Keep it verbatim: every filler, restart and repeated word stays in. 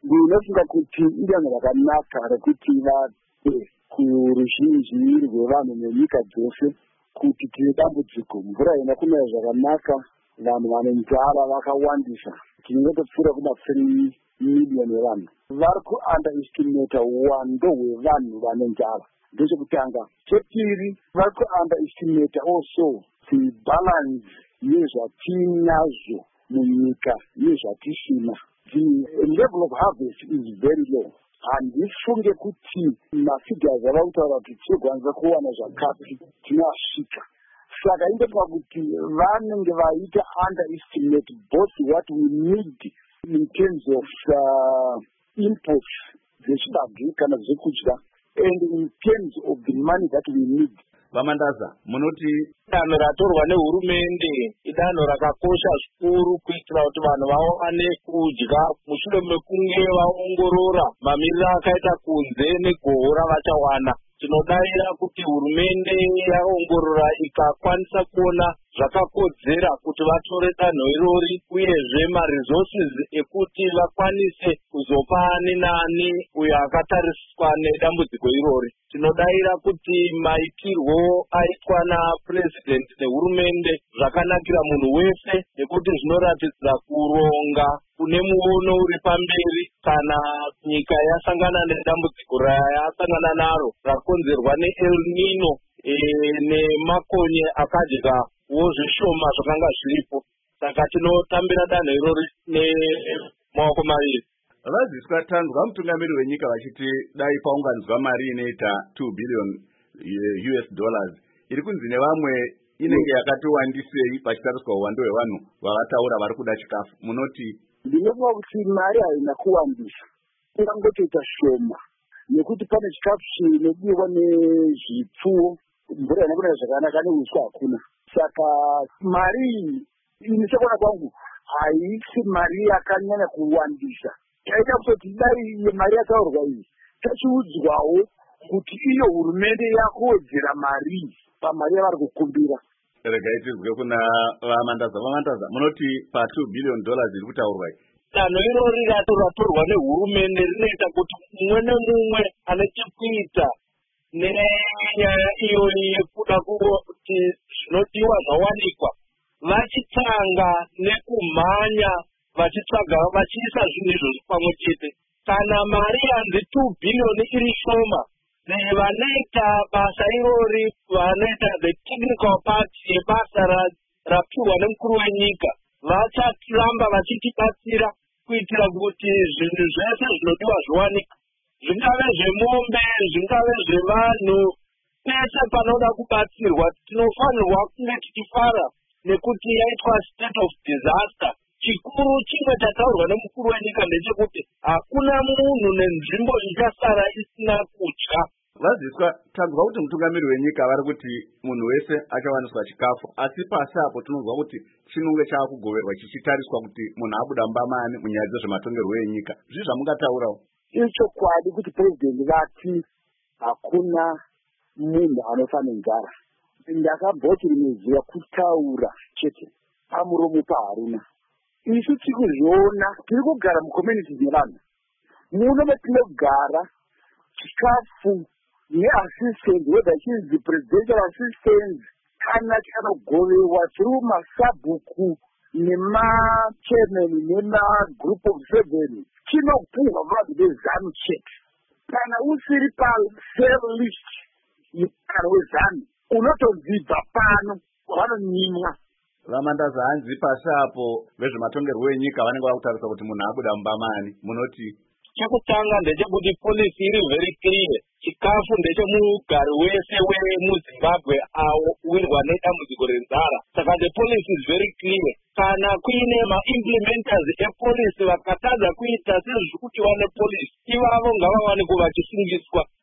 ndinofunga kuti idanho rakanaka rekuti vape kuruzhinji rwevanhu nenyika dzose kuti tine dambudziko, mvura ina kunaya zvakanaka, vanhu vane nzara vakawandisa, tinenge topfuura kuma three million evanhu. Vari ku-underestimata uwando hwevanhu vane nzara, ndechekutanga. Chepiri, vari ku-underestimata also the balance yezvatinazvo munyika yezvatisina. The level of harvest is very low. Handifunge kuti mafigures ava kutaura kuti tinokwanisa kuwana zvakati tinosvika. Saka indofunga kuti vanenge vaita underestimate both what we need in terms of uh, inputs zvechibage kana zvekudya and in terms of the money that we need. Vamandaza, munoti danho ratorwa nehurumende idanho rakakosha zvikuru kuitira kuti vanhu vawane kudya mushure mekunge vaongorora mamiriro akaita kunze negohwo ravachawana. Tinodaira kuti hurumende yaongorora ikakwanisa kuona zvakakodzera kuti vatore danho irori uyezve maresources ekuti vakwanise kuzopa ani nani uyo akatariswa nedambudziko irori. Tinodaira kuti maitirwo aitwa napurezidendi nehurumende zvakanakira munhu wese nekuti zvinoratidza kuronga kune muono uri pamberi kana nyika yasangana nedambudziko rayasangana naro rakonzerwa neEl Nino e, nemakonye akadyawo zvishoma zvakanga zviripo. Saka tinotambira danho irori nemaoko maviri. Vaziswa tanzwa mutungamiri wenyika vachiti dai paunganidzwa mari inoita two billion U S dollars iri kunzi nevamwe inenge yakati wandisei pachitariswa uwando hwevanhu vavataura vari kuda chikafu. Munoti ndinofunga kuti mari haina kuwandisa, ingangotoita shoma nekuti pane chikafu chinodiwa nezvipfuwo, mvura ina kunaya zvakanaka neuswa hakuna. Saka mari iyi nechokuona kwangu haisi mari yakanyanya kuwandisa. Taita kutoti dai mari yataurwa iyi tachiudzwawo kuti iyo hurumende yakuwedzera mari pamari yavari kukumbira. Regai tizwe kuna Vamandaza. Vamandaza, munoti pa two billion dollars iri kutaurwa iyi. Danho irori ratorwa nehurumende rinoita kuti mumwe nemumwe ane chekuita nenyaya iyoyi yekuda kuti zvinodiwa zvawanikwa vachitsanga nekumhanya vachitsvaga vachiisa zvinhu izvozvo pamwe chete. Kana mari yanzi two billion iri shoma, vanoita basa irori vanoita the technical part yebasa rapihwa nemukuru wenyika vacharamba vachitibatsira kuitira kuti zvinhu zvese zvinodiwa zviwanika, zvingave zvemombe, zvingave zvevanhu, pese panoda kubatsirwa tinofanirwa kunge tichifara nekuti yaitwa state of disaster. Chikuru chimwe chataurwa nemukuru wenyika ndechekuti hakuna munhu nenzvimbo ichasara isina kudya. Vaziswa tanzwa kuti mutungamiri wenyika vari kuti munhu wese achawaniswa chikafu, asi pasi apo tinonzwa kuti chinonge chaakugoverwa chichitariswa kuti munhu abuda mbamani munyaya dzezvematongerwo enyika. Zvii zvamungataurawo? Ichokwadi kuti president vati hakuna munhu anofa nenzara. Ndakamboti rimwe zuva kutaura chete pamuromo paharuna. Isu tiri kuzviona, tiri kugara mucommunity dzevanhu. Muno metinogara chikafu neassistant, whether she is the presidential assistant kana chanogovewa through masabhuku nemachairman nemagroup of seven chinopuhwa vanhu vezanu chete. Kana usiri pasale list yevanhu vezanu unotodzibva pano vanonyimwa. Vamandaza, hanzi pasi apo vezvematongerwo enyika vanenge vakutarisa kuti munhu abuda mbamani. Munoti chekutanga ndechekuti polisi iri very clear, chikafu ndechemugari wese wemuZimbabwe awirwa nedambudziko renzara. Saka the police is very clear. Kana kuine ma-implementers epolisi vakatadza kuita sezviri kuti wane polisi, ivavo ngavawane kuva vachisungiswa.